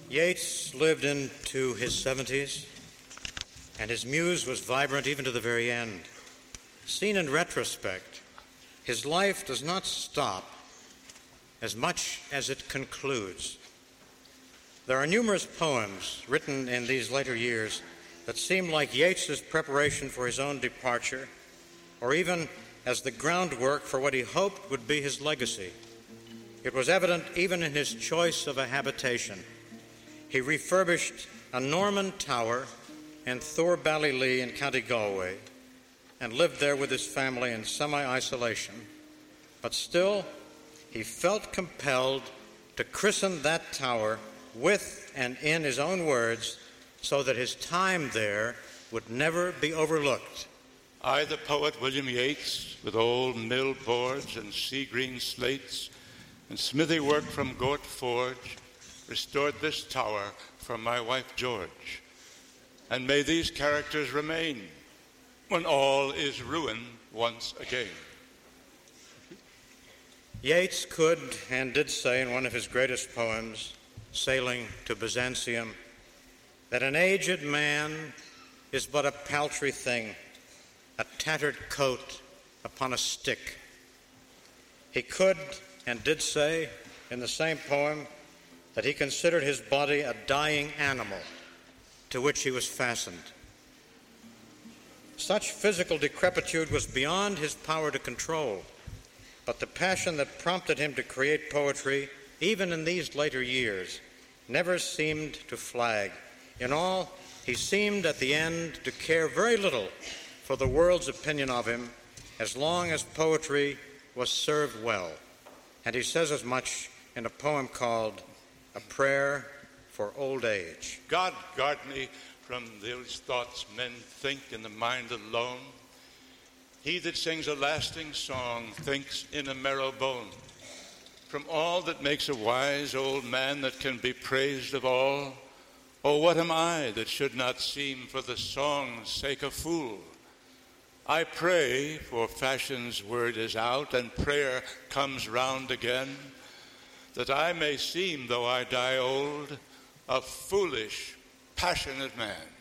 Yeats lived into his 70s, and his muse was vibrant even to the very end. Seen in retrospect, his life does not stop as much as it concludes. There are numerous poems written in these later years that seem like Yeats's preparation for his own departure, or even as the groundwork for what he hoped would be his legacy. It was evident even in his choice of a habitation. He refurbished a Norman tower in Thorballylee in County Galway and lived there with his family in semi-isolation. But still, he felt compelled to christen that tower with and in his own words so that his time there would never be overlooked. I, the poet William Yeats, with old mill boards and sea-green slates and smithy work from Gort Forge, restored this tower for my wife George. And may these characters remain when all is ruined once again. Yeats could and did say in one of his greatest poems, Sailing to Byzantium, that an aged man is but a paltry thing, a tattered coat upon a stick. He could and did say in the same poem that he considered his body a dying animal to which he was fastened. Such physical decrepitude was beyond his power to control, but the passion that prompted him to create poetry, even in these later years, never seemed to flag. In all, he seemed at the end to care very little for the world's opinion of him, as long as poetry was served well. And he says as much in a poem called A Prayer for Old Age. God guard me from those thoughts men think in the mind alone. He that sings a lasting song thinks in a marrow bone. From all that makes a wise old man that can be praised of all, oh, what am I that should not seem for the song's sake a fool? I pray, for fashion's word is out and prayer comes round again, that I may seem, though I die old, a foolish, passionate man.